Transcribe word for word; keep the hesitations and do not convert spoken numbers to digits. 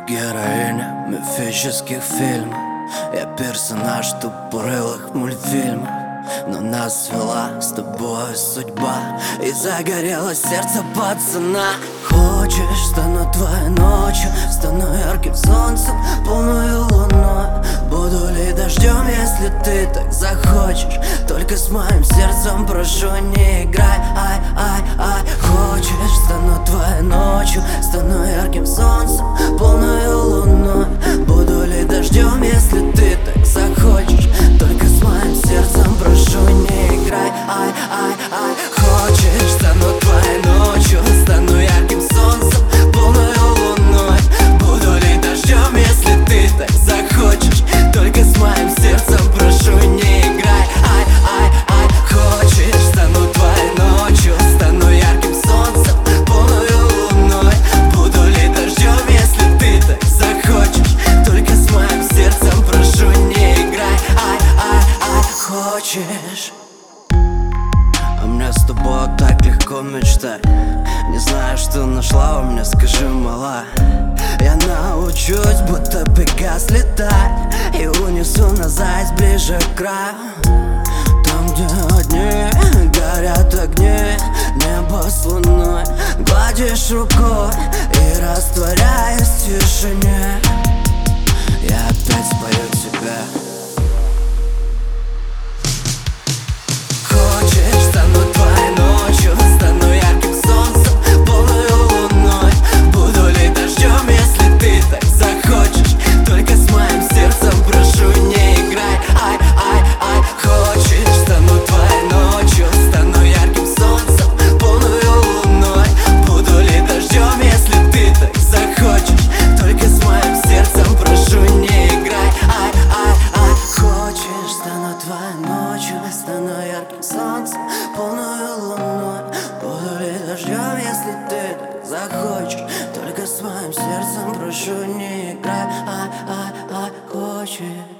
героиня мифических фильмов. Я персонаж тупорылых мультфильмов. Но нас свела с тобой судьба, и загорелось сердце пацана. Хочешь, стану твоей ночью, стану ярким солнцем, полную луной. Буду ли дождем, если ты так захочешь? Только с моим сердцем прошу, не играй, ай, ай, ай. Хочешь, стану твоей ночью, стану ярким солнцем, полную луной. Буду ли дождем, если ты так захочешь? Только с моим сердцем прошу, не играй, ай, ай, ай. Хочешь, стану твоей ночью, стану ярким солнцем, полную луной. Буду ли дождем, если ты так захочешь? Только с моим сердцем прошу, не играй, ай, ай, ай. Хочешь, стану твоей ночью, стану ярким солнцем, полную луной. Буду ли дождем, если ты так захочешь? Только с моим сердцем прошу, не играй, ай, ай, ай. Хочешь? А мне с тобой так легко мечтать. Не знаю, что нашла у меня, скажи, мала. Я научусь, будто Пегас летать, и унесу нас заяц ближе к краю. Там, где одни горят огни, небо с луной. Гладишь рукой и растворяясь в тишине, я опять спою тебя. Стану ярким солнцем, полную луной. Буду ли дождем, если ты так захочешь? Только с моим сердцем прошу, не играй, ай, ай, ай. Хочешь?